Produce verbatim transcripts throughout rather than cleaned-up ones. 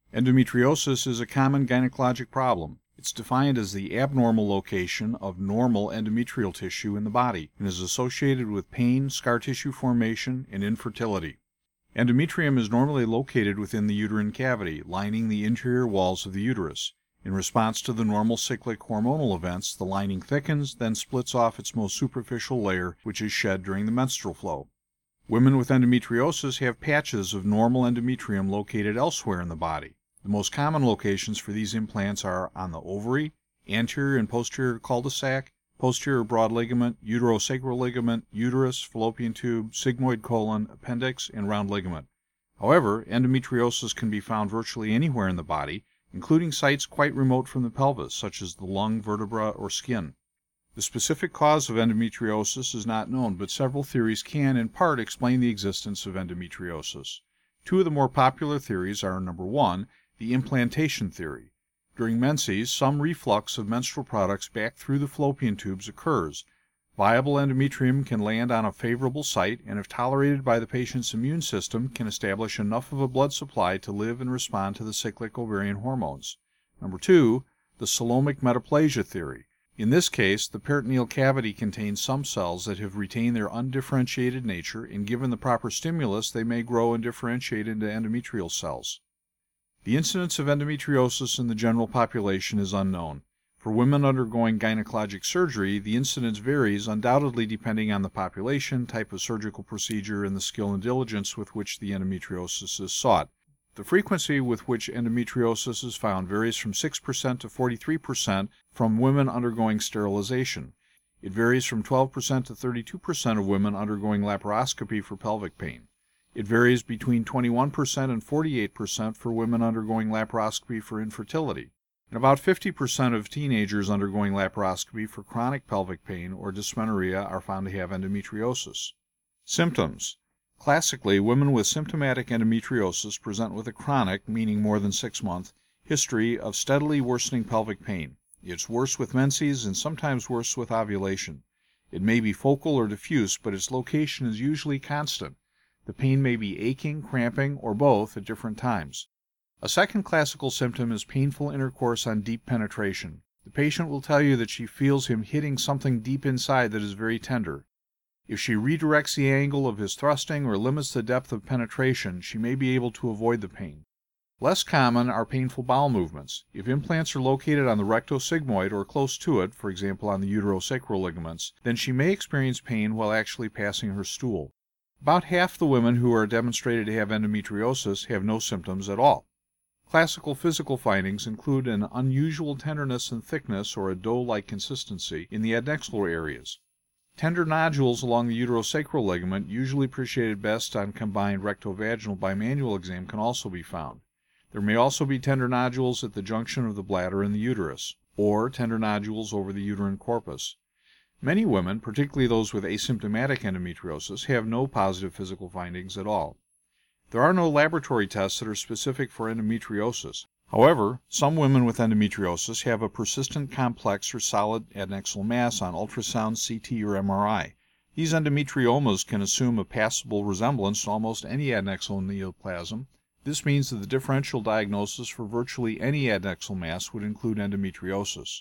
Endometriosis is a common gynecologic problem. It's defined as the abnormal location of normal endometrial tissue in the body and is associated with pain, scar tissue formation, and infertility. Endometrium is normally located within the uterine cavity, lining the interior walls of the uterus. In response to the normal cyclic hormonal events, the lining thickens, then splits off its most superficial layer, which is shed during the menstrual flow. Women with endometriosis have patches of normal endometrium located elsewhere in the body. The most common locations for these implants are on the ovary, anterior and posterior cul-de-sac, posterior broad ligament, uterosacral ligament, uterus, fallopian tube, sigmoid colon, appendix, and round ligament. However, endometriosis can be found virtually anywhere in the body, including sites quite remote from the pelvis, such as the lung, vertebra, or skin. The specific cause of endometriosis is not known, but several theories can, in part, explain the existence of endometriosis. Two of the more popular theories are, number one, the implantation theory. During menses, some reflux of menstrual products back through the fallopian tubes occurs. Viable endometrium can land on a favorable site, and if tolerated by the patient's immune system, can establish enough of a blood supply to live and respond to the cyclic ovarian hormones. Number two, the coelomic metaplasia theory. In this case, the peritoneal cavity contains some cells that have retained their undifferentiated nature, and given the proper stimulus, they may grow and differentiate into endometrial cells. The incidence of endometriosis in the general population is unknown. For women undergoing gynecologic surgery, the incidence varies, undoubtedly depending on the population, type of surgical procedure, and the skill and diligence with which the endometriosis is sought. The frequency with which endometriosis is found varies from six percent to forty-three percent from women undergoing sterilization. It varies from twelve percent to thirty-two percent of women undergoing laparoscopy for pelvic pain. It varies between twenty-one percent and forty-eight percent for women undergoing laparoscopy for infertility. And about fifty percent of teenagers undergoing laparoscopy for chronic pelvic pain or dysmenorrhea are found to have endometriosis. Symptoms. Classically, women with symptomatic endometriosis present with a chronic, meaning more than six month, history of steadily worsening pelvic pain. It's worse with menses and sometimes worse with ovulation. It may be focal or diffuse, but its location is usually constant. The pain may be aching, cramping, or both at different times. A second classical symptom is painful intercourse on deep penetration. The patient will tell you that she feels him hitting something deep inside that is very tender. If she redirects the angle of his thrusting or limits the depth of penetration, she may be able to avoid the pain. Less common are painful bowel movements. If implants are located on the rectosigmoid or close to it, for example on the uterosacral ligaments, then she may experience pain while actually passing her stool. About half the women who are demonstrated to have endometriosis have no symptoms at all. Classical physical findings include an unusual tenderness and thickness or a dough-like consistency in the adnexal areas. Tender nodules along the uterosacral ligament, usually appreciated best on combined rectovaginal bimanual exam, can also be found. There may also be tender nodules at the junction of the bladder and the uterus, or tender nodules over the uterine corpus. Many women, particularly those with asymptomatic endometriosis, have no positive physical findings at all. There are no laboratory tests that are specific for endometriosis. However, some women with endometriosis have a persistent complex or solid adnexal mass on ultrasound, C T, or M R I. These endometriomas can assume a passable resemblance to almost any adnexal neoplasm. This means that the differential diagnosis for virtually any adnexal mass would include endometriosis.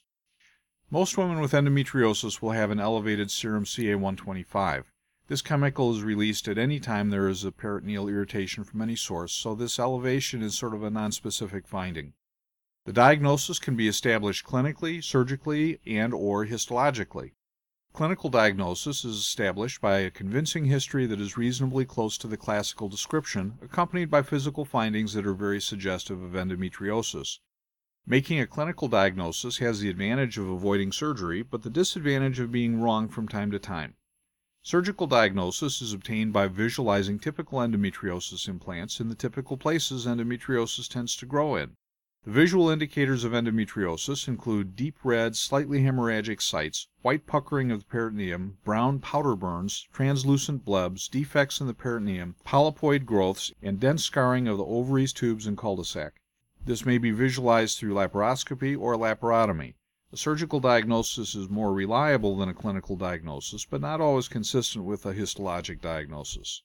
Most women with endometriosis will have an elevated serum C A one twenty-five. This chemical is released at any time there is a peritoneal irritation from any source, so this elevation is sort of a nonspecific finding. The diagnosis can be established clinically, surgically, and or histologically. Clinical diagnosis is established by a convincing history that is reasonably close to the classical description, accompanied by physical findings that are very suggestive of endometriosis. Making a clinical diagnosis has the advantage of avoiding surgery, but the disadvantage of being wrong from time to time. Surgical diagnosis is obtained by visualizing typical endometriosis implants in the typical places endometriosis tends to grow in. The visual indicators of endometriosis include deep red, slightly hemorrhagic sites, white puckering of the peritoneum, brown powder burns, translucent blebs, defects in the peritoneum, polypoid growths, and dense scarring of the ovaries, tubes, and cul-de-sac. This may be visualized through laparoscopy or laparotomy. A surgical diagnosis is more reliable than a clinical diagnosis, but not always consistent with a histologic diagnosis.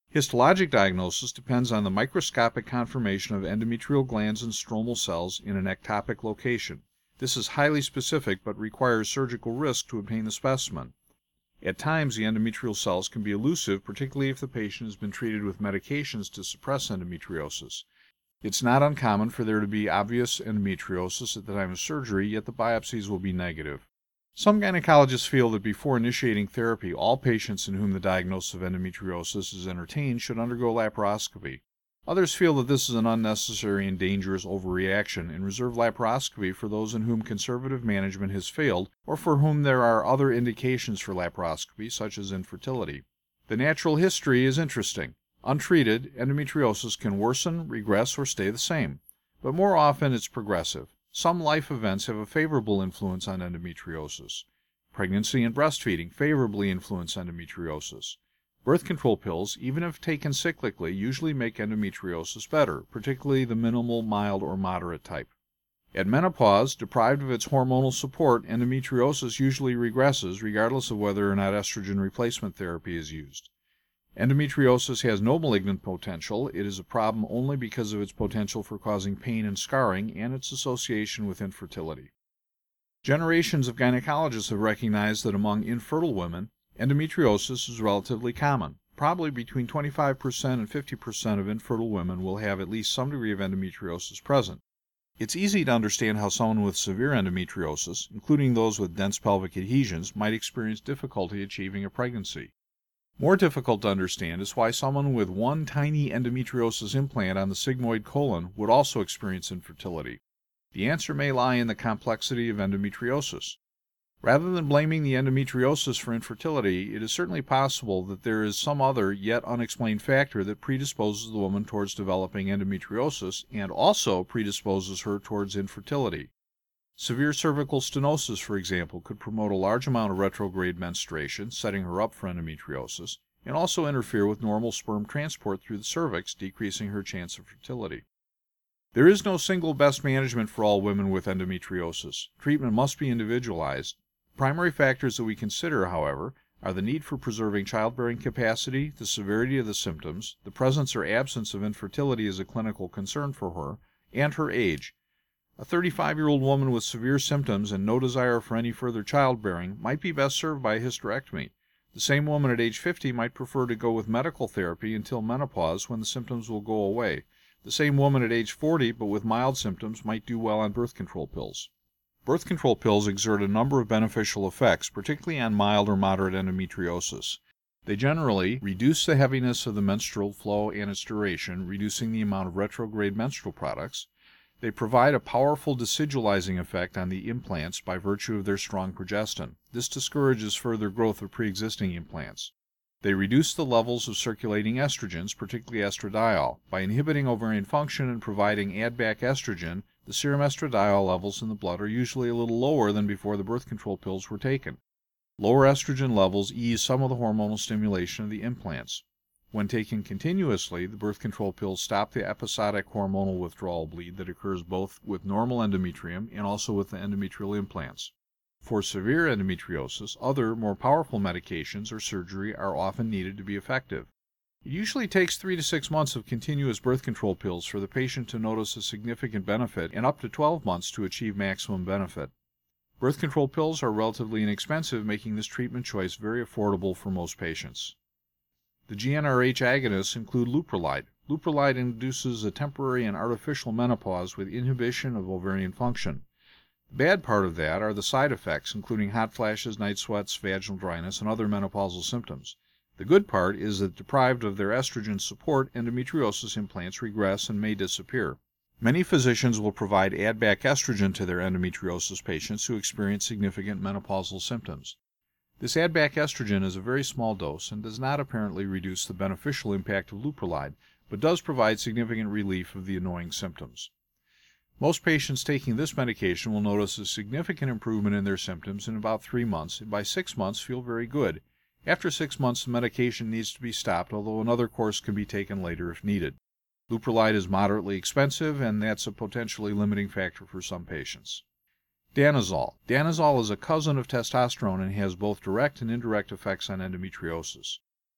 Histologic diagnosis depends on the microscopic conformation of endometrial glands and stromal cells in an ectopic location. This is highly specific but requires surgical risk to obtain the specimen. At times, the endometrial cells can be elusive, particularly if the patient has been treated with medications to suppress endometriosis. It's not uncommon for there to be obvious endometriosis at the time of surgery, yet the biopsies will be negative. Some gynecologists feel that before initiating therapy, all patients in whom the diagnosis of endometriosis is entertained should undergo laparoscopy. Others feel that this is an unnecessary and dangerous overreaction and reserve laparoscopy for those in whom conservative management has failed or for whom there are other indications for laparoscopy, such as infertility. The natural history is interesting. Untreated, endometriosis can worsen, regress, or stay the same, but more often it's progressive. Some life events have a favorable influence on endometriosis. Pregnancy and breastfeeding favorably influence endometriosis. Birth control pills, even if taken cyclically, usually make endometriosis better, particularly the minimal, mild, or moderate type. At menopause, deprived of its hormonal support, endometriosis usually regresses regardless of whether or not estrogen replacement therapy is used. Endometriosis has no malignant potential. It is a problem only because of its potential for causing pain and scarring and its association with infertility. Generations of gynecologists have recognized that among infertile women, endometriosis is relatively common. Probably between twenty-five percent and fifty percent of infertile women will have at least some degree of endometriosis present. It's easy to understand how someone with severe endometriosis, including those with dense pelvic adhesions, might experience difficulty achieving a pregnancy. More difficult to understand is why someone with one tiny endometriosis implant on the sigmoid colon would also experience infertility. The answer may lie in the complexity of endometriosis. Rather than blaming the endometriosis for infertility, it is certainly possible that there is some other yet unexplained factor that predisposes the woman towards developing endometriosis and also predisposes her towards infertility. Severe cervical stenosis, for example, could promote a large amount of retrograde menstruation, setting her up for endometriosis, and also interfere with normal sperm transport through the cervix, decreasing her chance of fertility. There is no single best management for all women with endometriosis. Treatment must be individualized. Primary factors that we consider, however, are the need for preserving childbearing capacity, the severity of the symptoms, the presence or absence of infertility as a clinical concern for her, and her age. A thirty-five-year-old woman with severe symptoms and no desire for any further childbearing might be best served by a hysterectomy. The same woman at age fifty might prefer to go with medical therapy until menopause, when the symptoms will go away. The same woman at age forty, but with mild symptoms, might do well on birth control pills. Birth control pills exert a number of beneficial effects, particularly on mild or moderate endometriosis. They generally reduce the heaviness of the menstrual flow and its duration, reducing the amount of retrograde menstrual products. They provide a powerful decidualizing effect on the implants by virtue of their strong progestin. This discourages further growth of pre-existing implants. They reduce the levels of circulating estrogens, particularly estradiol. By inhibiting ovarian function and providing add-back estrogen, the serum estradiol levels in the blood are usually a little lower than before the birth control pills were taken. Lower estrogen levels ease some of the hormonal stimulation of the implants. When taken continuously, the birth control pills stop the episodic hormonal withdrawal bleed that occurs both with normal endometrium and also with the endometrial implants. For severe endometriosis, other, more powerful medications or surgery are often needed to be effective. It usually takes three to six months of continuous birth control pills for the patient to notice a significant benefit and up to twelve months to achieve maximum benefit. Birth control pills are relatively inexpensive, making this treatment choice very affordable for most patients. The G n R H agonists include leuprolide. Leuprolide induces a temporary and artificial menopause with inhibition of ovarian function. The bad part of that are the side effects, including hot flashes, night sweats, vaginal dryness, and other menopausal symptoms. The good part is that deprived of their estrogen support, endometriosis implants regress and may disappear. Many physicians will provide add-back estrogen to their endometriosis patients who experience significant menopausal symptoms. This add-back estrogen is a very small dose and does not apparently reduce the beneficial impact of leuprolide, but does provide significant relief of the annoying symptoms. Most patients taking this medication will notice a significant improvement in their symptoms in about three months, and by six months feel very good. After six months, the medication needs to be stopped, although another course can be taken later if needed. Leuprolide is moderately expensive, and that's a potentially limiting factor for some patients. Danazol. Danazol is a cousin of testosterone and has both direct and indirect effects on endometriosis.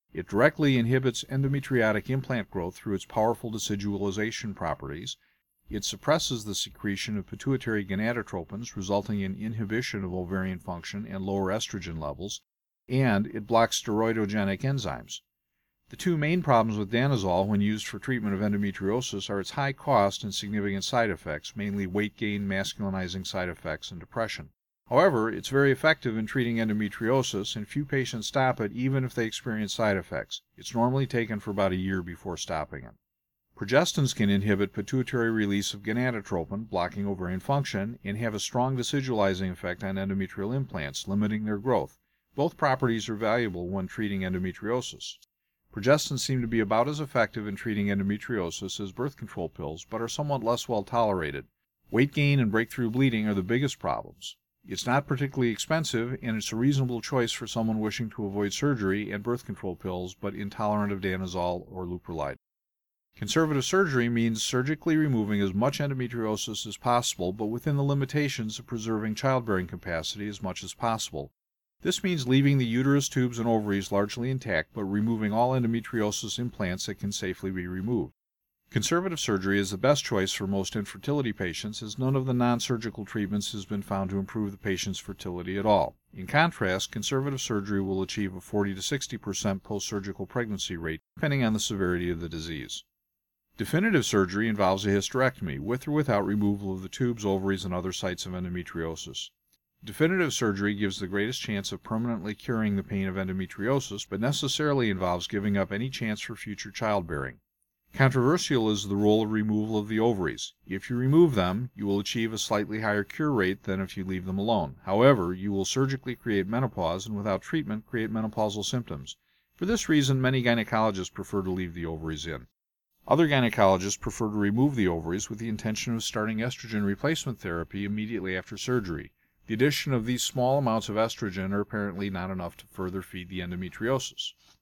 It directly inhibits endometriotic implant growth through its powerful decidualization properties. It suppresses the secretion of pituitary gonadotropins, resulting in inhibition of ovarian function and lower estrogen levels, and it blocks steroidogenic enzymes. The two main problems with danazol when used for treatment of endometriosis are its high cost and significant side effects, mainly weight gain, masculinizing side effects, and depression. However, it's very effective in treating endometriosis, and few patients stop it even if they experience side effects. It's normally taken for about a year before stopping it. Progestins can inhibit pituitary release of gonadotropin, blocking ovarian function, and have a strong decidualizing effect on endometrial implants, limiting their growth. Both properties are valuable when treating endometriosis. Progestins seem to be about as effective in treating endometriosis as birth control pills, but are somewhat less well tolerated. Weight gain and breakthrough bleeding are the biggest problems. It's not particularly expensive, and it's a reasonable choice for someone wishing to avoid surgery and birth control pills but intolerant of danazol or leuprolide. Conservative surgery means surgically removing as much endometriosis as possible, but within the limitations of preserving childbearing capacity as much as possible. This means leaving the uterus, tubes, and ovaries largely intact, but removing all endometriosis implants that can safely be removed. Conservative surgery is the best choice for most infertility patients, as none of the non-surgical treatments has been found to improve the patient's fertility at all. In contrast, conservative surgery will achieve a forty to sixty percent post-surgical pregnancy rate, depending on the severity of the disease. Definitive surgery involves a hysterectomy, with or without removal of the tubes, ovaries, and other sites of endometriosis. Definitive surgery gives the greatest chance of permanently curing the pain of endometriosis, but necessarily involves giving up any chance for future childbearing. Controversial is the role of removal of the ovaries. If you remove them, you will achieve a slightly higher cure rate than if you leave them alone. However, you will surgically create menopause and without treatment create menopausal symptoms. For this reason, many gynecologists prefer to leave the ovaries in. Other gynecologists prefer to remove the ovaries with the intention of starting estrogen replacement therapy immediately after surgery. The addition of these small amounts of estrogen are apparently not enough to further feed the endometriosis.